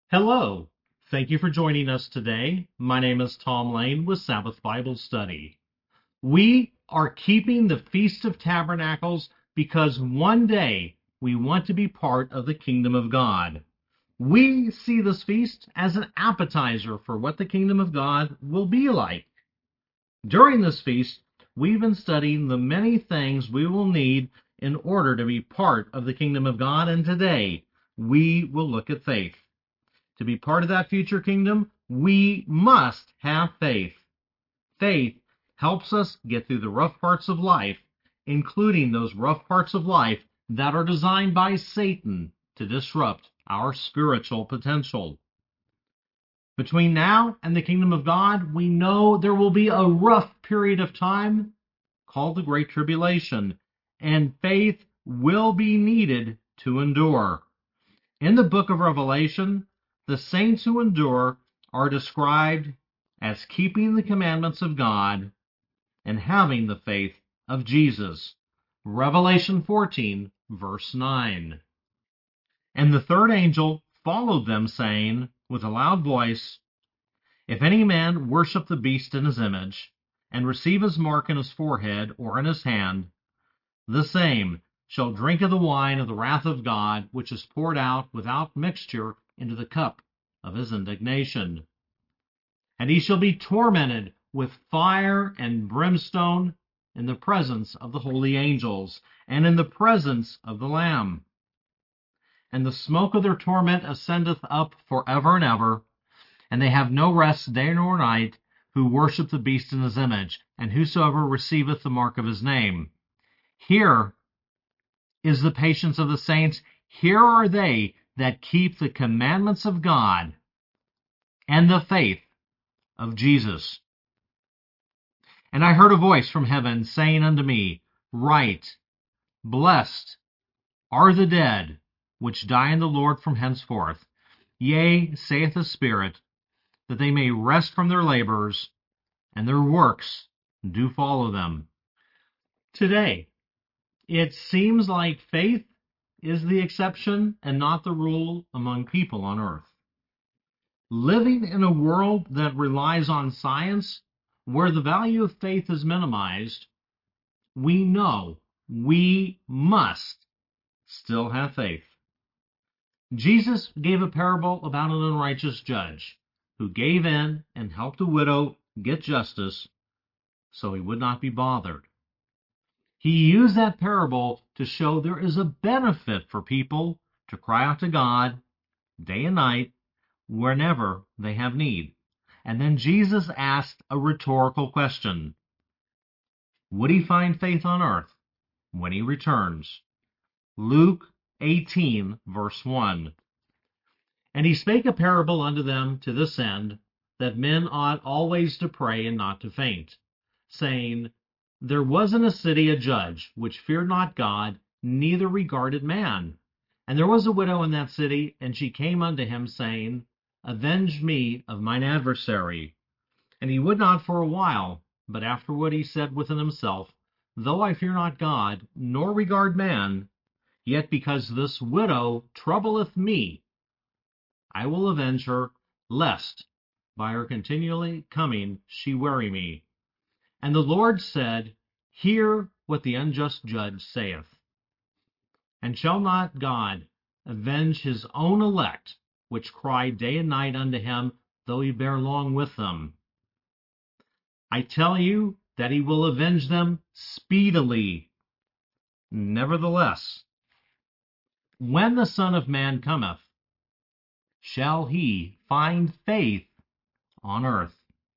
Hello. Thank you for joining us today. My name is Tom Lane with Sabbath Bible Study. We are keeping the Feast of Tabernacles because one day we want to be part of the kingdom of God. We see this feast as an appetizer for what the kingdom of God will be like. During this feast, we've been studying the many things we will need in order to be part of the kingdom of God, and today we will look at faith. To be part of that future kingdom, we must have faith. Faith helps us get through the rough parts of life, including those rough parts of life that are designed by Satan to disrupt our spiritual potential. Between now and the kingdom of God, we know there will be a rough period of time called the Great Tribulation, and faith will be needed to endure. In the book of Revelation, the saints who endure are described as keeping the commandments of God and having the faith of Jesus. Revelation 14, verse 9. And the third angel followed them, saying with a loud voice, If any man worship the beast in his image, and receive his mark in his forehead or in his hand, the same shall drink of the wine of the wrath of God, which is poured out without mixture into the cup of his indignation. And he shall be tormented with fire and brimstone in the presence of the holy angels, and in the presence of the Lamb. And the smoke of their torment ascendeth up forever and ever, and they have no rest day nor night, who worship the beast in his image, and whosoever receiveth the mark of his name. Here is the patience of the saints. Here are they that keep the commandments of God and the faith of Jesus. And I heard a voice from heaven saying unto me, Write, Blessed are the dead which die in the Lord from henceforth. Yea, saith the Spirit, that they may rest from their labors, and their works do follow them. Today, it seems like faith is the exception and not the rule among people on earth. Living in a world that relies on science, where the value of faith is minimized, we know we must still have faith. Jesus gave a parable about an unrighteous judge who gave in and helped a widow get justice so he would not be bothered. He used that parable to show there is a benefit for people to cry out to God day and night whenever they have need. And then Jesus asked a rhetorical question. Would he find faith on earth when he returns? Luke 18, verse 1. And he spake a parable unto them to this end, that men ought always to pray and not to faint, saying, There was in a city a judge, which feared not God, neither regarded man. And there was a widow in that city, and she came unto him, saying, Avenge me of mine adversary. And he would not for a while, but afterward he said within himself, Though I fear not God, nor regard man, yet because this widow troubleth me, I will avenge her, lest by her continually coming she weary me. And the Lord said, Hear what the unjust judge saith. And shall not God avenge his own elect, which cry day and night unto him, though he bear long with them? I tell you that he will avenge them speedily. Nevertheless, when the Son of Man cometh, shall he find faith on earth?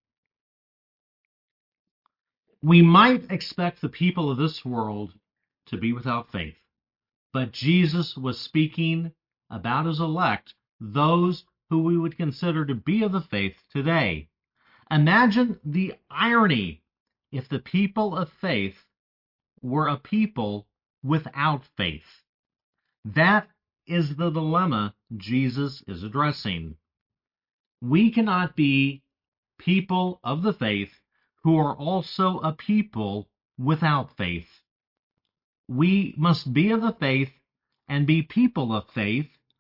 We might expect the people of this world to be without faith, but Jesus was speaking about his elect, those who we would consider to be of the faith today. Imagine the irony if the people of faith were a people without faith. That is the dilemma Jesus is addressing. We cannot be people of the faith who are also a people without faith. We must be of the faith and be people of faith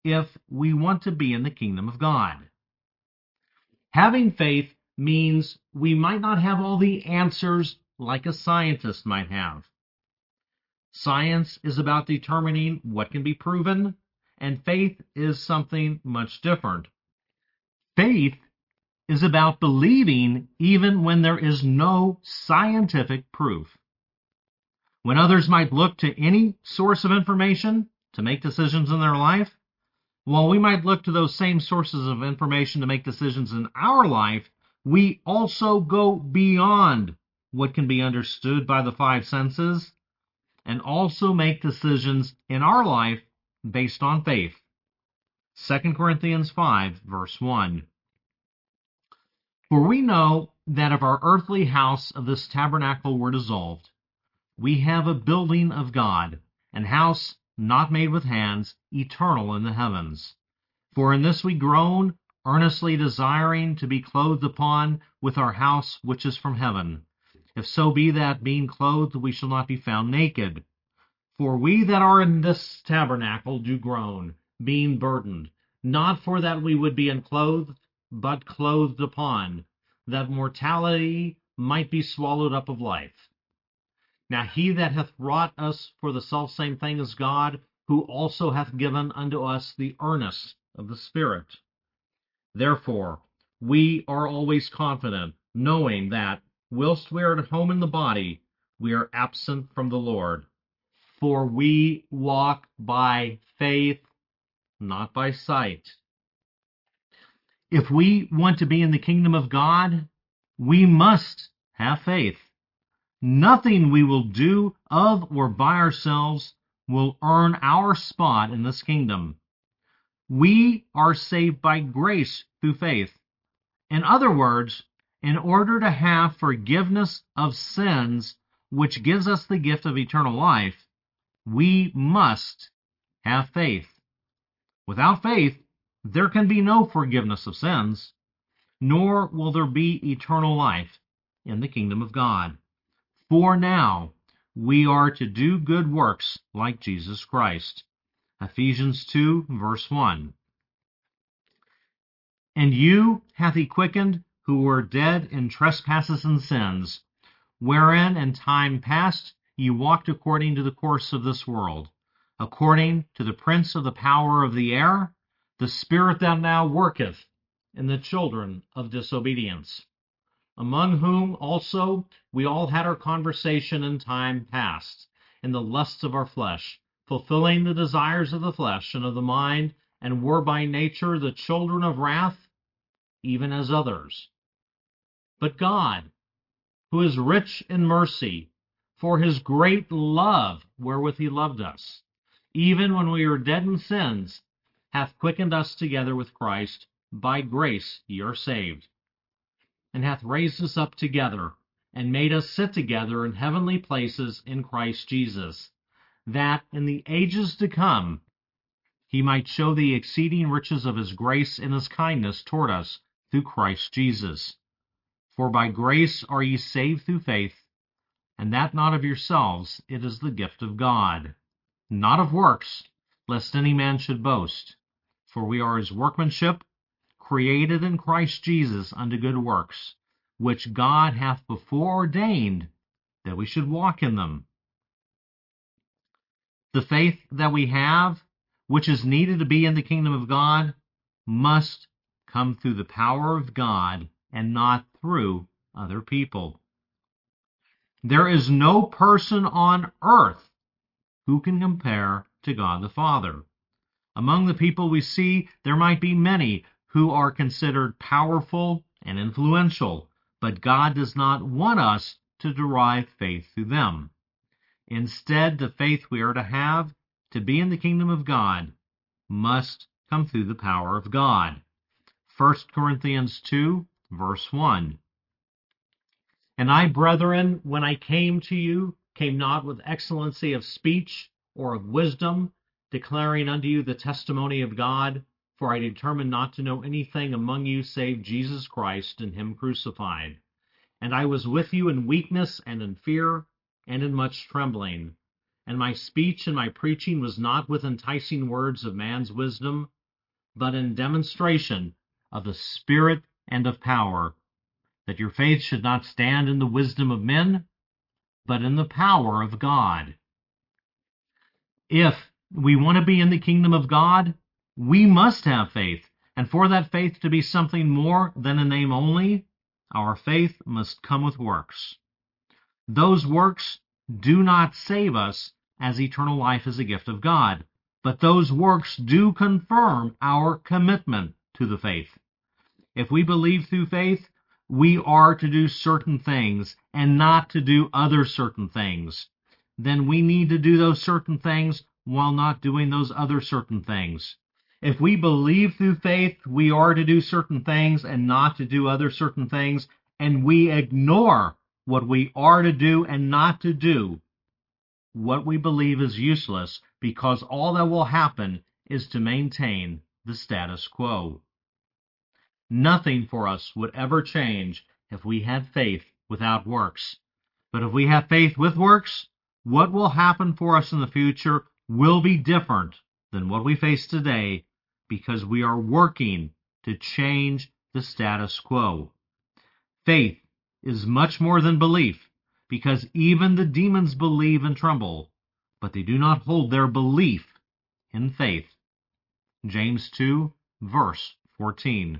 if we want to be in the kingdom of God. Having faith means we might not have all the answers like a scientist might have. Science is about determining what can be proven, and faith is something much different. Faith is about believing even when there is no scientific proof. When others might look to any source of information to make decisions in their life, while we might look to those same sources of information to make decisions in our life, we also go beyond what can be understood by the five senses and also make decisions in our life based on faith. 2 Corinthians 5, verse 1. For we know that if our earthly house of this tabernacle were dissolved, we have a building of God, an house not made with hands, eternal in the heavens. For in this we groan, earnestly desiring to be clothed upon with our house which is from heaven. If so be that, being clothed, we shall not be found naked. For we that are in this tabernacle do groan, being burdened, not for that we would be unclothed, but clothed upon, that mortality might be swallowed up of life. Now he that hath wrought us for the selfsame thing is God, who also hath given unto us the earnest of the Spirit. Therefore, we are always confident, knowing that, whilst we are at home in the body, we are absent from the Lord. For we walk by faith, not by sight. If we want to be in the kingdom of God, we must have faith. Nothing we will do of or by ourselves will earn our spot in this kingdom. We are saved by grace through faith. In other words, in order to have forgiveness of sins, which gives us the gift of eternal life, we must have faith. Without faith, there can be no forgiveness of sins, nor will there be eternal life in the kingdom of God. For now, we are to do good works like Jesus Christ. Ephesians 2, verse 1. And you hath he quickened who were dead in trespasses and sins, wherein in time past ye walked according to the course of this world, according to the prince of the power of the air, the spirit that now worketh in the children of disobedience, among whom also we all had our conversation in time past, in the lusts of our flesh, fulfilling the desires of the flesh and of the mind, and were by nature the children of wrath, even as others. But God, who is rich in mercy, for his great love wherewith he loved us, even when we were dead in sins, hath quickened us together with Christ. By grace ye are saved, and hath raised us up together, and made us sit together in heavenly places in Christ Jesus, that in the ages to come he might show the exceeding riches of his grace and his kindness toward us through Christ Jesus. For by grace are ye saved through faith, and that not of yourselves, it is the gift of God, not of works, lest any man should boast. For we are his workmanship, created in Christ Jesus unto good works, which God hath before ordained that we should walk in them. The faith that we have, which is needed to be in the kingdom of God, must come through the power of God and not through other people. There is no person on earth who can compare to God the Father. Among the people we see, there might be many who are considered powerful and influential, but God does not want us to derive faith through them. Instead, the faith we are to have to be in the kingdom of God must come through the power of God. 1 Corinthians 2, verse 1. And I, brethren, when I came to you, came not with excellency of speech or of wisdom, declaring unto you the testimony of God, for I determined not to know anything among you save Jesus Christ and him crucified. And I was with you in weakness and in fear and in much trembling. and my speech and my preaching was not with enticing words of man's wisdom, but in demonstration of the Spirit and of power, that your faith should not stand in the wisdom of men, but in the power of God. If we want to be in the kingdom of God, we must have faith. And for that faith to be something more than a name only, our faith must come with works. Those works do not save us, as eternal life is a gift of God, but those works do confirm our commitment to the faith. If we believe through faith, we are to do certain things and not to do other certain things. Then we need to do those certain things while not doing those other certain things. If we believe through faith, we are to do certain things and not to do other certain things, and we ignore what we are to do and not to do, what we believe is useless, because all that will happen is to maintain the status quo. Nothing for us would ever change if we had faith without works. But if we have faith with works, what will happen for us in the future will be different than what we face today, because we are working to change the status quo. Faith is much more than belief, because even the demons believe and tremble, but they do not hold their belief in faith. James 2, verse 14.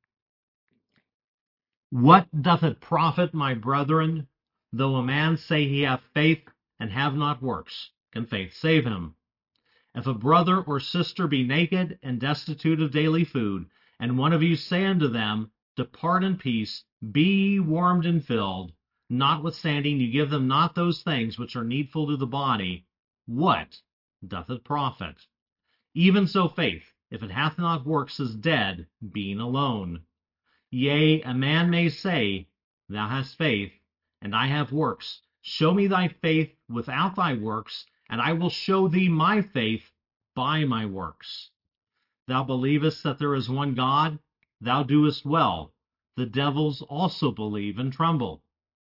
What doth it profit, my brethren, though a man say he hath faith and have not works? Can faith save him? If a brother or sister be naked and destitute of daily food, and one of you say unto them, Depart in peace, be ye warmed and filled, notwithstanding you give them not those things which are needful to the body, what doth it profit? Even so faith, if it hath not works, is dead, being alone. Yea, a man may say, Thou hast faith, and I have works. Show me thy faith without thy works, and I will show thee my faith by my works. Thou believest that there is one God? Thou doest well. The devils also believe and tremble.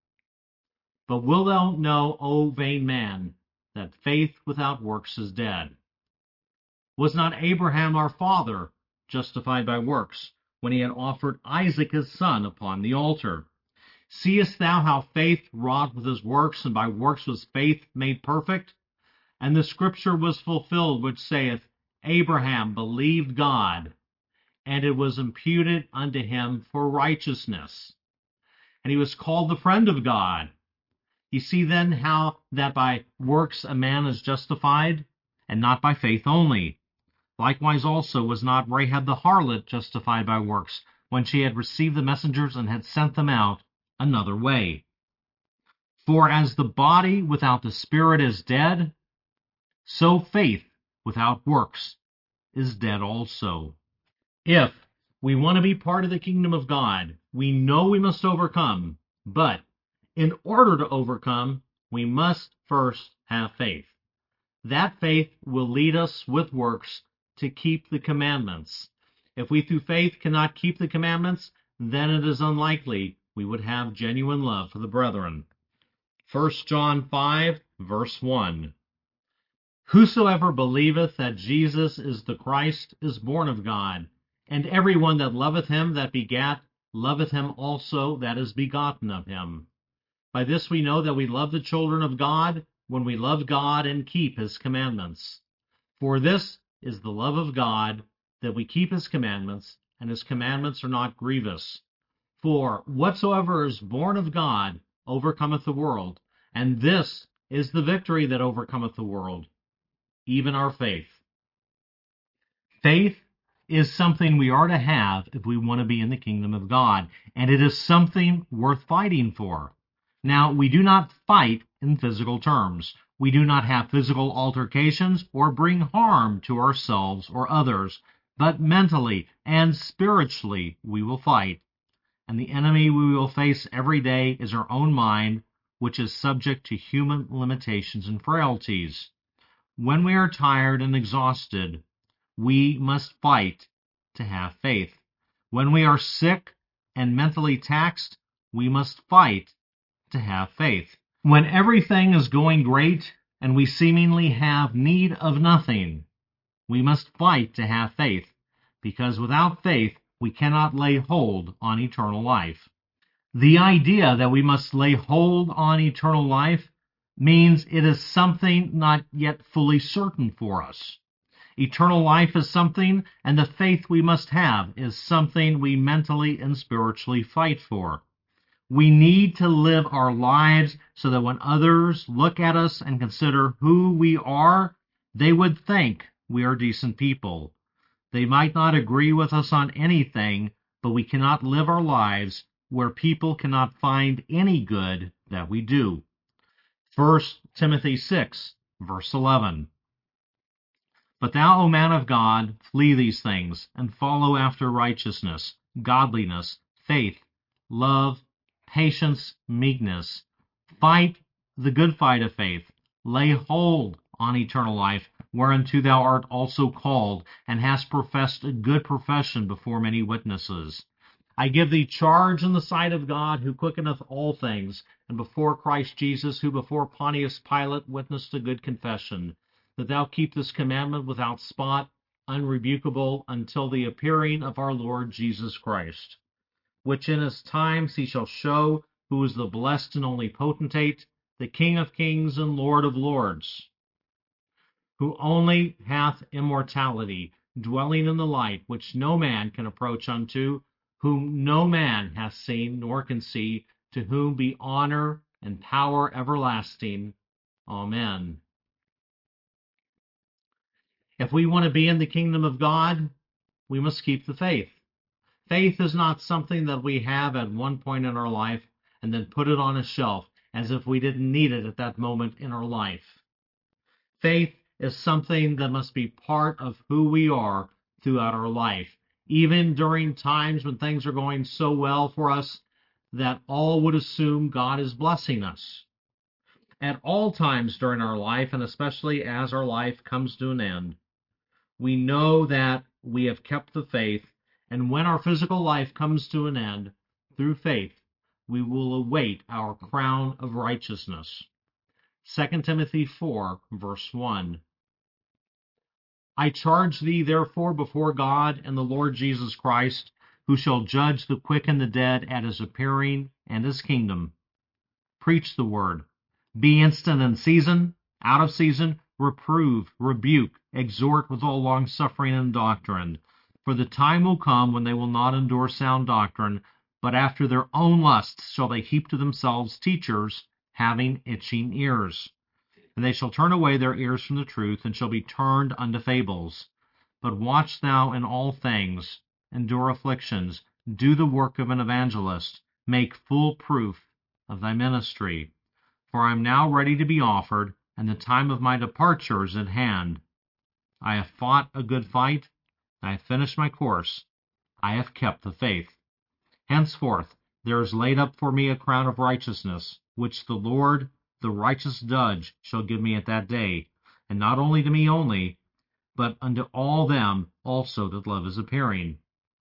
But wilt thou know, O vain man, that faith without works is dead? Was not Abraham our father justified by works, when he had offered Isaac his son upon the altar? Seest thou how faith wrought with his works, and by works was faith made perfect? And the scripture was fulfilled, which saith, Abraham believed God, and it was imputed unto him for righteousness. And he was called the friend of God. You see then how that by works a man is justified, and not by faith only. Likewise also was not Rahab the harlot justified by works, when she had received the messengers and had sent them out another way. For as the body without the spirit is dead, so faith without works is dead also. If we want to be part of the kingdom of God, we know we must overcome, but in order to overcome, we must first have faith. That faith will lead us with works to keep the commandments. If we through faith cannot keep the commandments, then it is unlikely we would have genuine love for the brethren. 1 John 5, verse 1. Whosoever believeth that Jesus is the Christ is born of God, and every one that loveth him that begat loveth him also that is begotten of him. By this we know that we love the children of God, when we love God and keep his commandments. For this is the love of God, that we keep his commandments, and his commandments are not grievous. For whatsoever is born of God overcometh the world, and this is the victory that overcometh the world, even our faith. Faith is something we are to have if we want to be in the kingdom of God, and it is something worth fighting for. Now, we do not fight in physical terms. We do not have physical altercations or bring harm to ourselves or others, but mentally and spiritually we will fight. And the enemy we will face every day is our own mind, which is subject to human limitations and frailties. When we are tired and exhausted, we must fight to have faith. When we are sick and mentally taxed, we must fight to have faith. When everything is going great and we seemingly have need of nothing. We must fight to have faith, because without faith we cannot lay hold on eternal life. The idea that we must lay hold on eternal life means it is something not yet fully certain for us. Eternal life is something, and the faith we must have is something we mentally and spiritually fight for. We need to live our lives so that when others look at us and consider who we are, they would think we are decent people. They might not agree with us on anything, but we cannot live our lives where people cannot find any good that we do. 1 Timothy 6, verse 11. But thou, O man of God, flee these things, and follow after righteousness, godliness, faith, love, patience, meekness. Fight the good fight of faith. Lay hold on eternal life, whereunto thou art also called, and hast professed a good profession before many witnesses. I give thee charge in the sight of God, who quickeneth all things, and before Christ Jesus, who before Pontius Pilate witnessed a good confession, that thou keep this commandment without spot, unrebukable, until the appearing of our Lord Jesus Christ, which in his times he shall show who is the blessed and only potentate, the King of kings and Lord of lords, who only hath immortality, dwelling in the light, which no man can approach unto, whom no man hath seen nor can see, to whom be honor and power everlasting. Amen. If we want to be in the kingdom of God, we must keep the faith. Faith is not something that we have at one point in our life and then put it on a shelf as if we didn't need it at that moment in our life. Faith is something that must be part of who we are throughout our life, even during times when things are going so well for us that all would assume God is blessing us. At all times during our life, and especially as our life comes to an end, we know that we have kept the faith, and when our physical life comes to an end, through faith, we will await our crown of righteousness. 2 Timothy 4, verse 1. I charge thee therefore before God and the Lord Jesus Christ, who shall judge the quick and the dead at his appearing and his kingdom. Preach the word. Be instant in season, out of season, reprove, rebuke, exhort with all longsuffering and doctrine. For the time will come when they will not endure sound doctrine, but after their own lusts shall they heap to themselves teachers, having itching ears. And they shall turn away their ears from the truth, and shall be turned unto fables. But watch thou in all things, endure afflictions, do the work of an evangelist, make full proof of thy ministry. For I am now ready to be offered, and the time of my departure is at hand. I have fought a good fight, I have finished my course, I have kept the faith. Henceforth there is laid up for me a crown of righteousness, which the Lord, the righteous judge, shall give me at that day, and not only to me only, but unto all them also that love his appearing.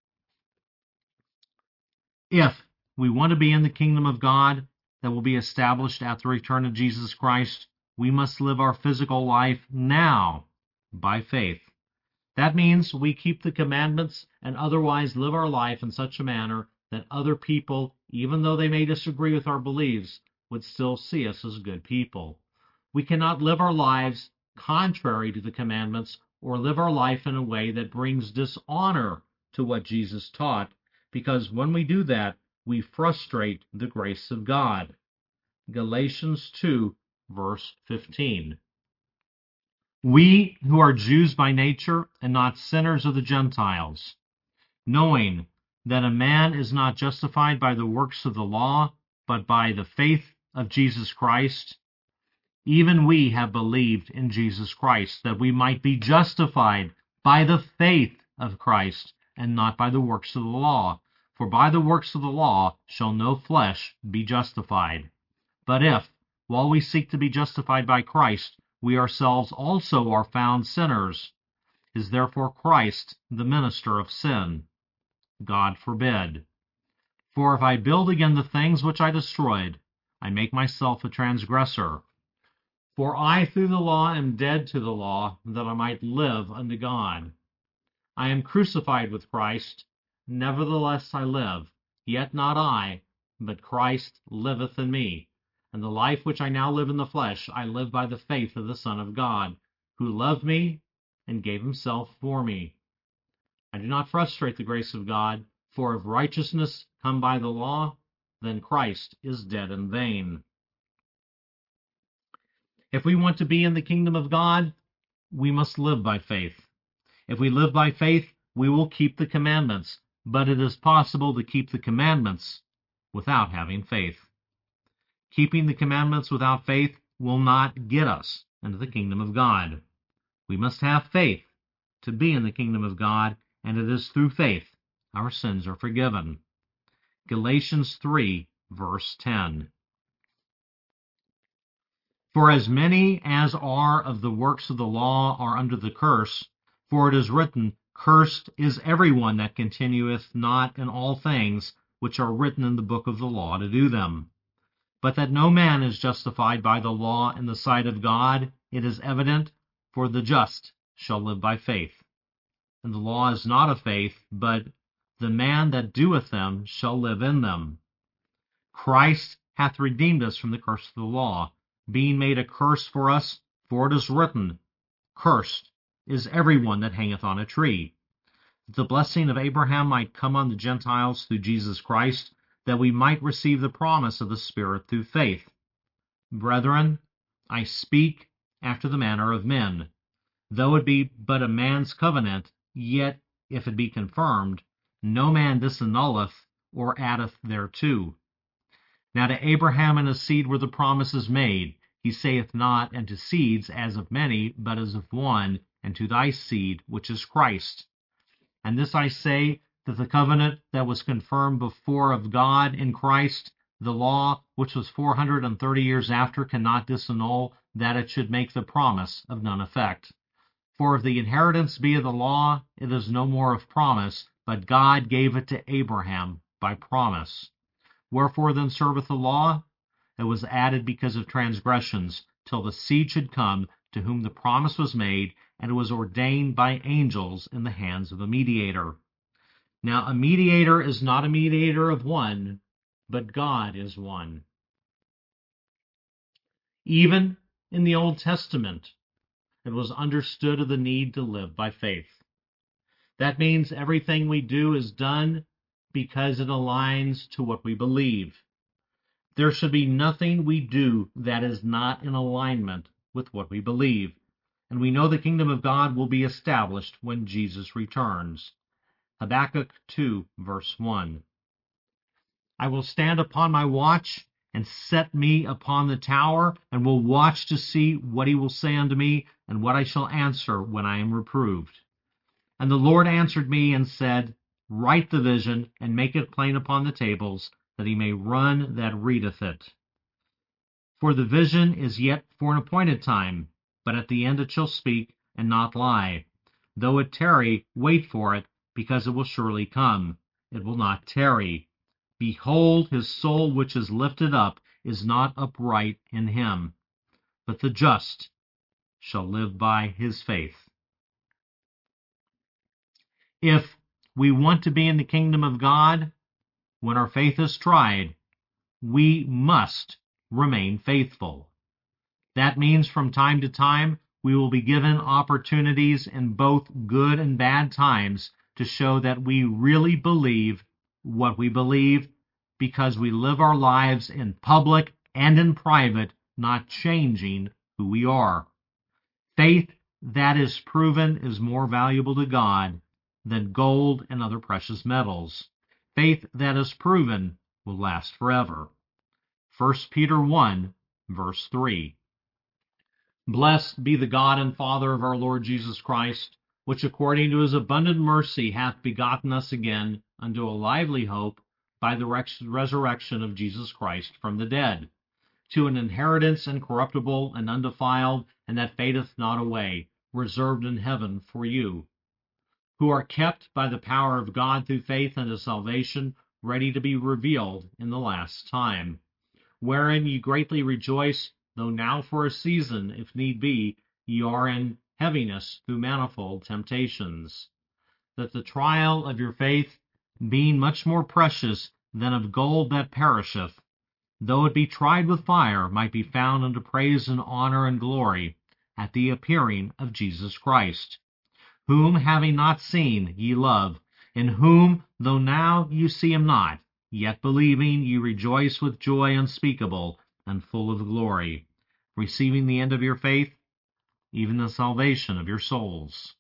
If we want to be in the kingdom of God that will be established at the return of Jesus Christ, we must live our physical life now by faith. That means we keep the commandments and otherwise live our life in such a manner that other people, even though they may disagree with our beliefs, would still see us as good people. We cannot live our lives contrary to the commandments or live our life in a way that brings dishonor to what Jesus taught, because when we do that, we frustrate the grace of God. Galatians 2, verse 15. We who are Jews by nature and not sinners of the Gentiles, knowing that a man is not justified by the works of the law, but by the faith of Jesus Christ, even we have believed in Jesus Christ, that we might be justified by the faith of Christ, and not by the works of the law. For by the works of the law shall no flesh be justified. But if, while we seek to be justified by Christ, we ourselves also are found sinners, is therefore Christ the minister of sin? God forbid. For if I build again the things which I destroyed, I make myself a transgressor. For I through the law am dead to the law, that I might live unto God. I am crucified with Christ, nevertheless I live, yet not I, but Christ liveth in me. And the life which I now live in the flesh, I live by the faith of the Son of God, who loved me and gave himself for me. I do not frustrate the grace of God, for if righteousness come by the law, then Christ is dead in vain. If we want to be in the kingdom of God, we must live by faith. If we live by faith, we will keep the commandments, but it is possible to keep the commandments without having faith. Keeping the commandments without faith will not get us into the kingdom of God. We must have faith to be in the kingdom of God, and it is through faith our sins are forgiven. Galatians 3, verse 10. For as many as are of the works of the law are under the curse, for it is written, Cursed is everyone that continueth not in all things which are written in the book of the law to do them. But that no man is justified by the law in the sight of God, it is evident, for the just shall live by faith. And the law is not of faith, but the man that doeth them shall live in them. Christ hath redeemed us from the curse of the law, being made a curse for us, for it is written, Cursed is every one that hangeth on a tree. That the blessing of Abraham might come on the Gentiles through Jesus Christ, that we might receive the promise of the Spirit through faith. Brethren, I speak after the manner of men. Though it be but a man's covenant, yet if it be confirmed, no man disannulleth or addeth thereto. Now to Abraham and his seed were the promises made. He saith not, and to seeds as of many, but as of one, and to thy seed, which is Christ. And this I say, that the covenant that was confirmed before of God in Christ, the law, which was 430 years after, cannot disannul, that it should make the promise of none effect. For if the inheritance be of the law, it is no more of promise, but God gave it to Abraham by promise. Wherefore then serveth the law? It was added because of transgressions, till the seed should come, to whom the promise was made, and it was ordained by angels in the hands of a mediator. Now a mediator is not a mediator of one, but God is one. Even in the Old Testament, it was understood of the need to live by faith. That means everything we do is done because it aligns to what we believe. There should be nothing we do that is not in alignment with what we believe. And we know the kingdom of God will be established when Jesus returns. Habakkuk 2, verse 1. I will stand upon my watch, and set me upon the tower, and will watch to see what he will say unto me, and what I shall answer when I am reproved. And the Lord answered me and said, Write the vision, and make it plain upon the tables, that he may run that readeth it. For the vision is yet for an appointed time, but at the end it shall speak, and not lie. Though it tarry, wait for it, because it will surely come. It will not tarry. Behold, his soul which is lifted up is not upright in him, but the just shall live by his faith. If we want to be in the kingdom of God, when our faith is tried, we must remain faithful. That means from time to time, we will be given opportunities in both good and bad times to show that we really believe what we believe, because we live our lives in public and in private, not changing who we are. Faith that is proven is more valuable to God than gold and other precious metals. Faith that is proven will last forever. 1 Peter 1, verse 3. Blessed be the God and Father of our Lord Jesus Christ, which according to his abundant mercy hath begotten us again unto a lively hope by the resurrection of Jesus Christ from the dead, to an inheritance incorruptible and undefiled, and that fadeth not away, reserved in heaven for you, who are kept by the power of God through faith unto salvation, ready to be revealed in the last time, wherein ye greatly rejoice, though now for a season, if need be, ye are in heaviness through manifold temptations, that the trial of your faith, being much more precious than of gold that perisheth, though it be tried with fire, might be found unto praise and honor and glory at the appearing of Jesus Christ, whom having not seen ye love, in whom, though now you see him not, yet believing ye rejoice with joy unspeakable and full of glory, receiving the end of your faith, even the salvation of your souls.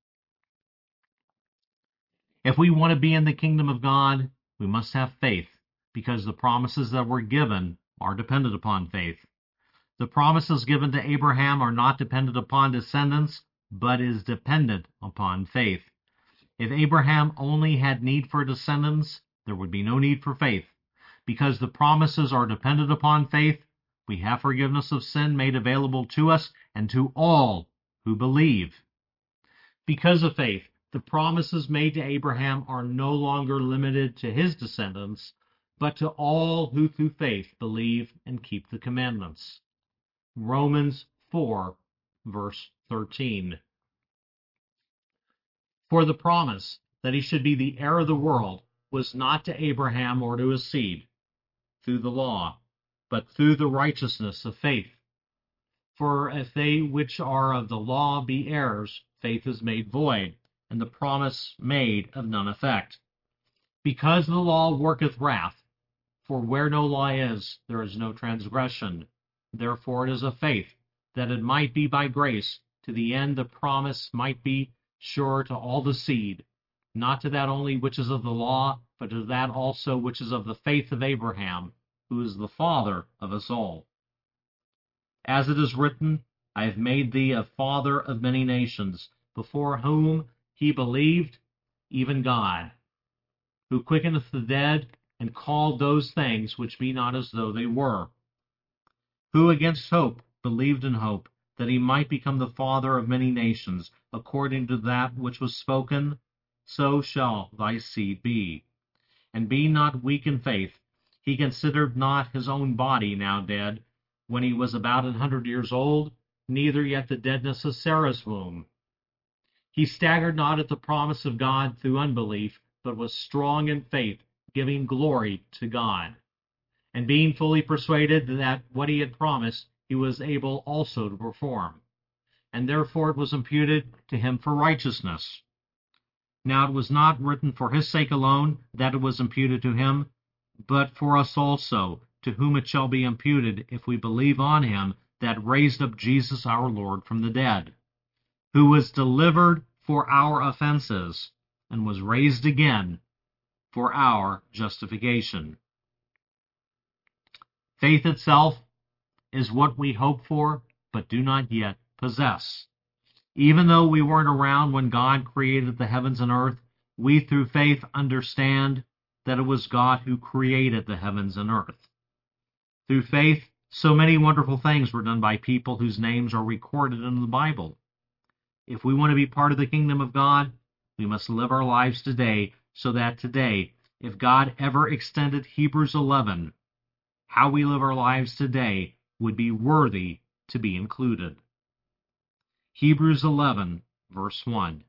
If we want to be in the kingdom of God, we must have faith, because the promises that were given are dependent upon faith. The promises given to Abraham are not dependent upon descendants, but is dependent upon faith. If Abraham only had need for descendants, there would be no need for faith. Because the promises are dependent upon faith, we have forgiveness of sin made available to us and to all who believe. Because of faith, the promises made to Abraham are no longer limited to his descendants, but to all who through faith believe and keep the commandments. Romans 4, verse 13. For the promise that he should be the heir of the world was not to Abraham or to his seed through the law, but through the righteousness of faith. For if they which are of the law be heirs, faith is made void, and the promise made of none effect. Because the law worketh wrath, for where no law is, there is no transgression. Therefore it is of faith, that it might be by grace, to the end the promise might be sure to all the seed, not to that only which is of the law, but to that also which is of the faith of Abraham, who is the father of us all. As it is written, I have made thee a father of many nations, before whom he believed, even God, who quickeneth the dead, and called those things which be not as though they were, who against hope believed in hope, that he might become the father of many nations, according to that which was spoken, so shall thy seed be. And being not weak in faith, he considered not his own body now dead, when he was about 100 years old, neither yet the deadness of Sarah's womb. He staggered not at the promise of God through unbelief, but was strong in faith, giving glory to God, and being fully persuaded that what he had promised he was able also to perform. And therefore it was imputed to him for righteousness. Now it was not written for his sake alone that it was imputed to him, but for us also, to whom it shall be imputed if we believe on him that raised up Jesus our Lord from the dead, who was delivered for our offenses, and was raised again for our justification. Faith itself is what we hope for, but do not yet possess. Even though we weren't around when God created the heavens and earth, we through faith understand that it was God who created the heavens and earth. Through faith, so many wonderful things were done by people whose names are recorded in the Bible. If we want to be part of the kingdom of God, we must live our lives today, so that today, if God ever extended Hebrews 11, how we live our lives today would be worthy to be included. Hebrews 11, verse 1.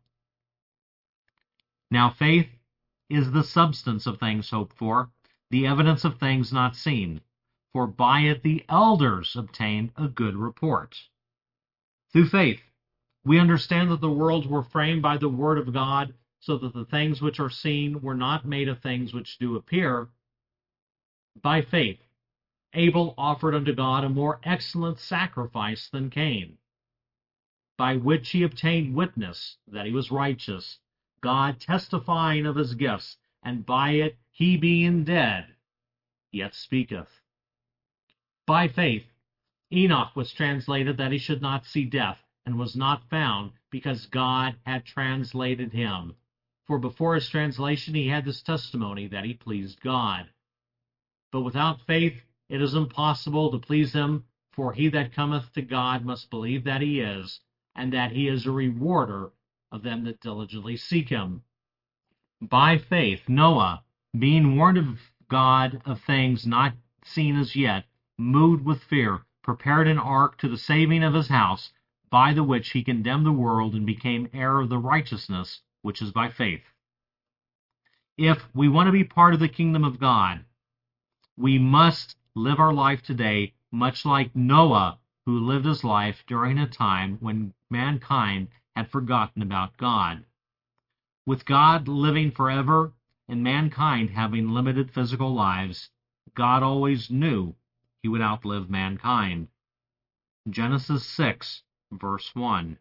Now faith is the substance of things hoped for, the evidence of things not seen. For by it the elders obtained a good report. Through faith, we understand that the worlds were framed by the word of God, so that the things which are seen were not made of things which do appear. By faith, Abel offered unto God a more excellent sacrifice than Cain, by which he obtained witness that he was righteous, God testifying of his gifts, and by it he being dead, yet speaketh. By faith, Enoch was translated that he should not see death, and was not found, because God had translated him. For before his translation he had this testimony, that he pleased God. But without faith it is impossible to please him, for he that cometh to God must believe that he is, and that he is a rewarder of them that diligently seek him. By faith Noah, being warned of God of things not seen as yet, moved with fear, prepared an ark to the saving of his house, by the which he condemned the world and became heir of the righteousness which is by faith. If we want to be part of the kingdom of God, we must live our life today much like Noah, who lived his life during a time when mankind had forgotten about God. With God living forever and mankind having limited physical lives, God always knew he would outlive mankind. Genesis 6, verse 1.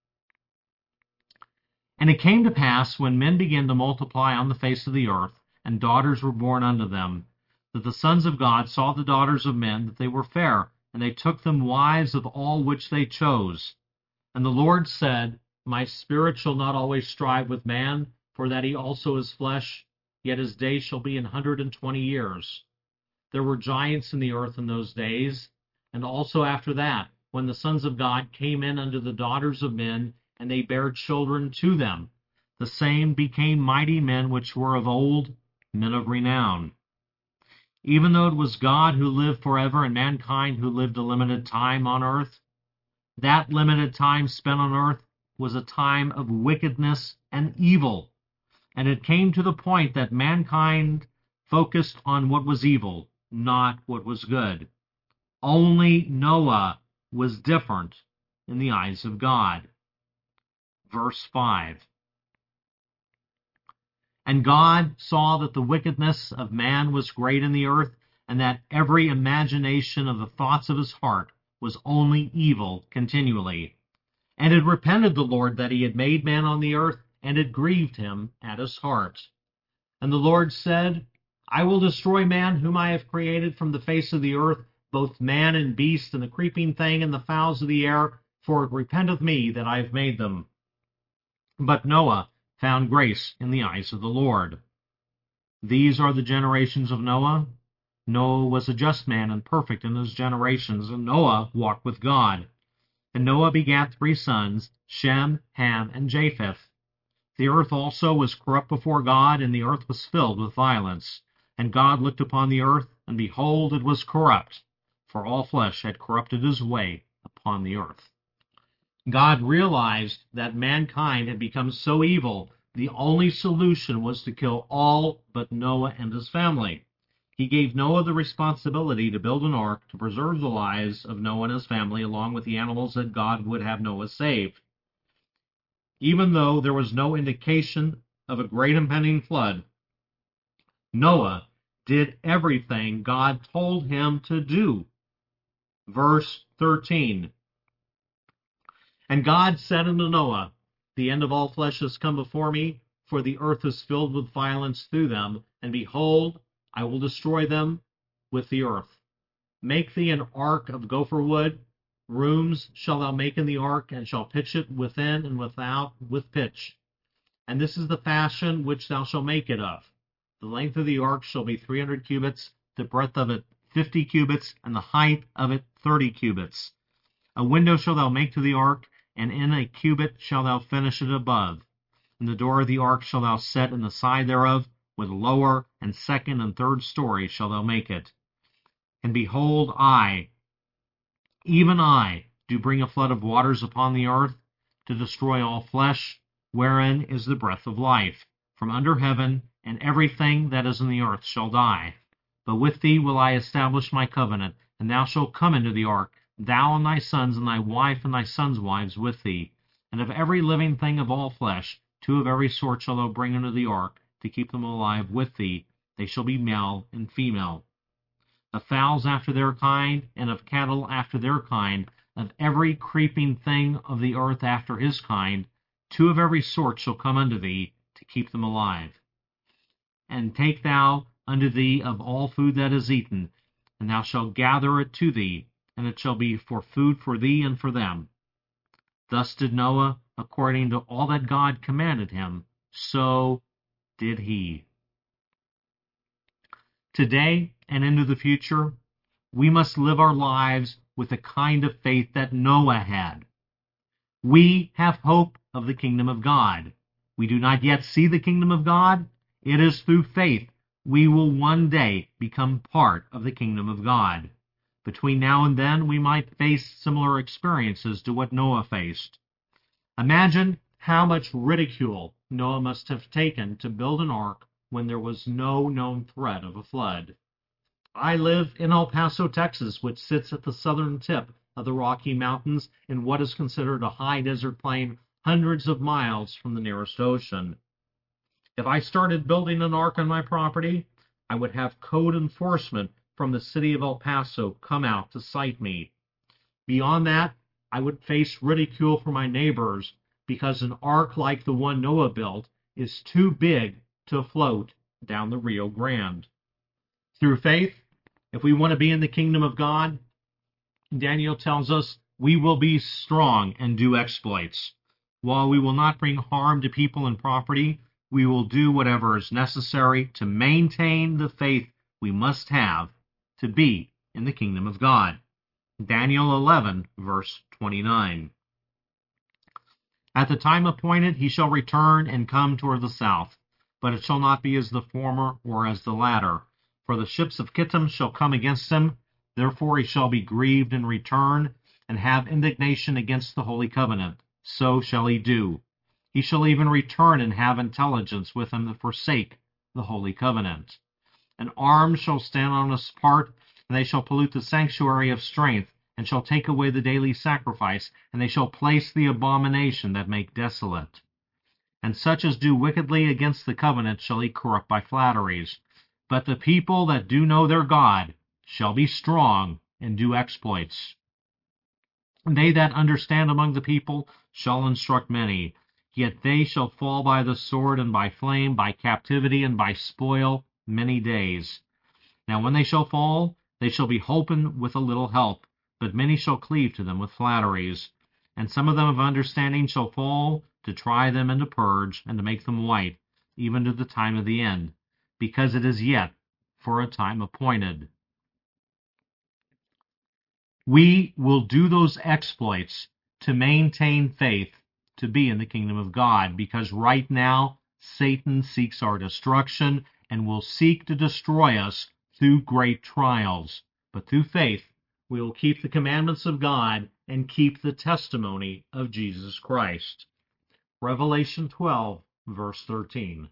And it came to pass, when men began to multiply on the face of the earth, and daughters were born unto them, that the sons of God saw the daughters of men, that they were fair, and they took them wives of all which they chose. And the Lord said, My spirit shall not always strive with man, for that he also is flesh, yet his days shall be 120 years. There were giants in the earth in those days, and also after that, when the sons of God came in unto the daughters of men, and they bare children to them. The same became mighty men which were of old, men of renown. Even though it was God who lived forever and mankind who lived a limited time on earth, that limited time spent on earth was a time of wickedness and evil. And it came to the point that mankind focused on what was evil, not what was good. Only Noah was different in the eyes of God. Verse 5. And God saw that the wickedness of man was great in the earth, and that every imagination of the thoughts of his heart was only evil continually. And it repented the Lord that he had made man on the earth, and it grieved him at his heart. And the Lord said, I will destroy man whom I have created from the face of the earth, both man and beast, and the creeping thing, and the fowls of the air, for it repenteth me that I have made them. But Noah found grace in the eyes of the Lord. These are the generations of Noah. Noah was a just man and perfect in his generations, and Noah walked with God. And Noah begat 3 sons, Shem, Ham, and Japheth. The earth also was corrupt before God, and the earth was filled with violence. And God looked upon the earth, and behold, it was corrupt, for all flesh had corrupted his way upon the earth. God realized that mankind had become so evil, the only solution was to kill all but Noah and his family. He gave Noah the responsibility to build an ark to preserve the lives of Noah and his family, along with the animals that God would have Noah save. Even though there was no indication of a great impending flood, Noah did everything God told him to do. Verse 13. And God said unto Noah, The end of all flesh is come before me, for the earth is filled with violence through them, and behold, I will destroy them with the earth. Make thee an ark of gopher wood. Rooms shalt thou make in the ark, and shalt pitch it within and without with pitch. And this is the fashion which thou shalt make it of. The length of the ark shall be 300 cubits, the breadth of it 50 cubits, and the height of it 30 cubits. A window shalt thou make to the ark, and in a cubit shalt thou finish it above. And the door of the ark shalt thou set in the side thereof, with lower and second and third story shalt thou make it. And behold, I, even I, do bring a flood of waters upon the earth, to destroy all flesh, wherein is the breath of life, from under heaven, and everything that is in the earth shall die. But with thee will I establish my covenant, and thou shalt come into the ark, thou and thy sons, and thy wife and thy sons' wives with thee. And of every living thing of all flesh, 2 of every sort shalt thou bring into the ark, to keep them alive with thee. They shall be male and female. Of fowls after their kind, and of cattle after their kind, of every creeping thing of the earth after his kind, 2 of every sort shall come unto thee, to keep them alive. And take thou unto thee of all food that is eaten, and thou shalt gather it to thee, and it shall be for food for thee and for them. Thus did Noah, according to all that God commanded him, so did he. Today and into the future, we must live our lives with the kind of faith that Noah had. We have hope of the kingdom of God. We do not yet see the kingdom of God. It is through faith we will one day become part of the kingdom of God. Between now and then, we might face similar experiences to what Noah faced. Imagine how much ridicule Noah must have taken to build an ark when there was no known threat of a flood. I live in El Paso, Texas, which sits at the southern tip of the Rocky Mountains in what is considered a high desert plain hundreds of miles from the nearest ocean. If I started building an ark on my property, I would have code enforcement from the city of El Paso come out to cite me. Beyond that, I would face ridicule from my neighbors because an ark like the one Noah built is too big to float down the Rio Grande. Through faith, if we want to be in the kingdom of God, Daniel tells us we will be strong and do exploits. While we will not bring harm to people and property, we will do whatever is necessary to maintain the faith we must have to be in the kingdom of God. Daniel 11, verse 29. At the time appointed he shall return and come toward the south, but it shall not be as the former or as the latter. For the ships of Kittim shall come against him, therefore he shall be grieved and return, and have indignation against the holy covenant. So shall he do. He shall even return and have intelligence with them that forsake the holy covenant. An arm shall stand on his part, and they shall pollute the sanctuary of strength, and shall take away the daily sacrifice, and they shall place the abomination that make desolate. And such as do wickedly against the covenant shall he corrupt by flatteries. But the people that do know their God shall be strong and do exploits. They that understand among the people shall instruct many, yet they shall fall by the sword and by flame, by captivity and by spoil many days. Now when they shall fall, they shall be holpen with a little help, but many shall cleave to them with flatteries. And some of them of understanding shall fall, to try them and to purge, and to make them white, even to the time of the end, because it is yet for a time appointed. We will do those exploits to maintain faith, to be in the kingdom of God, because right now Satan seeks our destruction and will seek to destroy us through great trials. But through faith, we will keep the commandments of God and keep the testimony of Jesus Christ. Revelation 12, verse 13.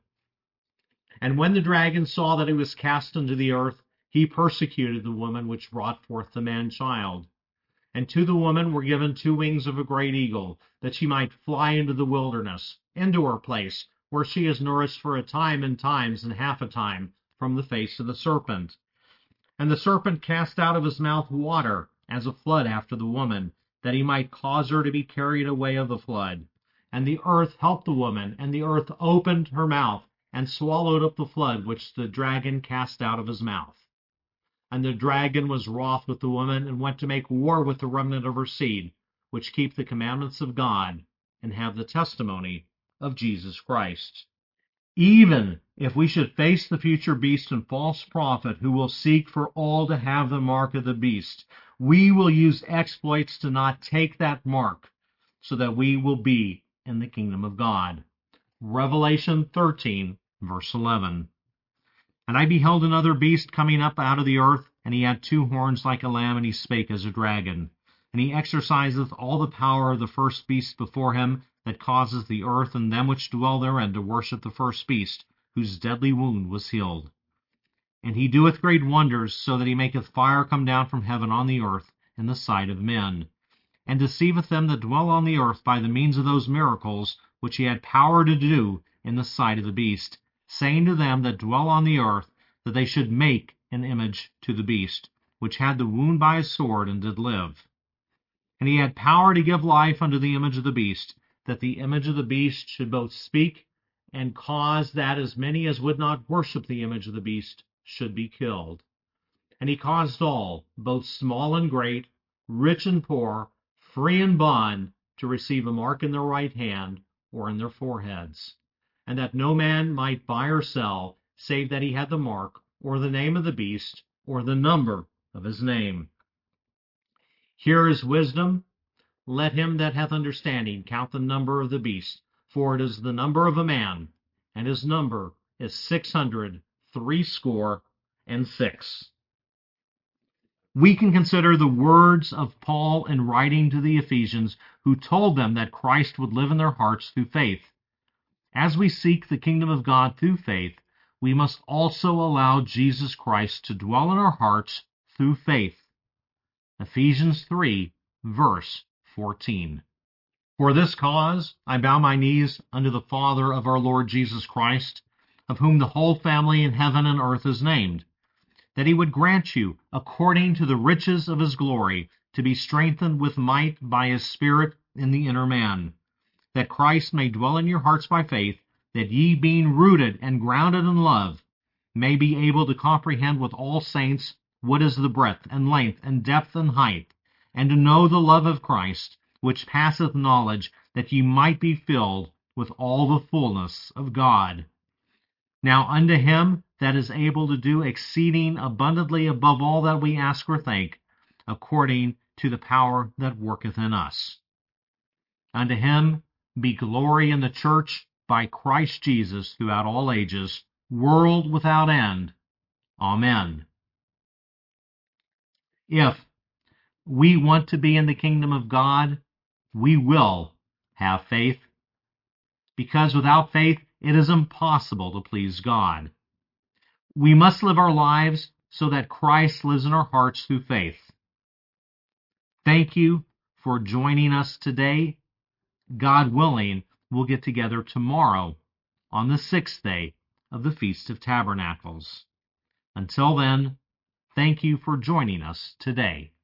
And when the dragon saw that he was cast into the earth, he persecuted the woman which brought forth the man-child. And to the woman were given 2 wings of a great eagle, that she might fly into the wilderness, into her place, where she is nourished for a time and times and half a time from the face of the serpent. And the serpent cast out of his mouth water, as a flood after the woman, that he might cause her to be carried away of the flood. And the earth helped the woman, and the earth opened her mouth, and swallowed up the flood which the dragon cast out of his mouth. And the dragon was wroth with the woman, and went to make war with the remnant of her seed, which keep the commandments of God, and have the testimony of Jesus Christ. Even if we should face the future beast and false prophet who will seek for all to have the mark of the beast, we will use exploits to not take that mark, so that we will be in the kingdom of God. Revelation 13, verse 11. And I beheld another beast coming up out of the earth, and he had 2 horns like a lamb, and he spake as a dragon. And he exerciseth all the power of the first beast before him, that causes the earth and them which dwell therein to worship the first beast, whose deadly wound was healed. And he doeth great wonders, so that he maketh fire come down from heaven on the earth in the sight of men, and deceiveth them that dwell on the earth by the means of those miracles which he had power to do in the sight of the beast, saying to them that dwell on the earth that they should make an image to the beast, which had the wound by a sword and did live. And he had power to give life unto the image of the beast, that the image of the beast should both speak and cause that as many as would not worship the image of the beast should be killed. And he caused all, both small and great, rich and poor, free and bond, to receive a mark in their right hand or in their foreheads, and that no man might buy or sell, save that he had the mark, or the name of the beast, or the number of his name. Here is wisdom. Let him that hath understanding count the number of the beast, for it is the number of a man, and his number is 666. We can consider the words of Paul in writing to the Ephesians, who told them that Christ would live in their hearts through faith. As we seek the kingdom of God through faith, we must also allow Jesus Christ to dwell in our hearts through faith. Ephesians 3, verse 14. For this cause I bow my knees unto the Father of our Lord Jesus Christ, of whom the whole family in heaven and earth is named, that he would grant you, according to the riches of his glory, to be strengthened with might by his Spirit in the inner man, that Christ may dwell in your hearts by faith, that ye, being rooted and grounded in love, may be able to comprehend with all saints what is the breadth and length and depth and height, and to know the love of Christ, which passeth knowledge, that ye might be filled with all the fullness of God. Now unto him that is able to do exceeding abundantly above all that we ask or think, according to the power that worketh in us. Unto him be glory in the church by Christ Jesus throughout all ages, world without end. Amen. If we want to be in the kingdom of God, we will have faith, because without faith it is impossible to please God. We must live our lives so that Christ lives in our hearts through faith. Thank you for joining us today. God willing, we'll get together tomorrow on the 6th day of the Feast of Tabernacles. Until then, thank you for joining us today.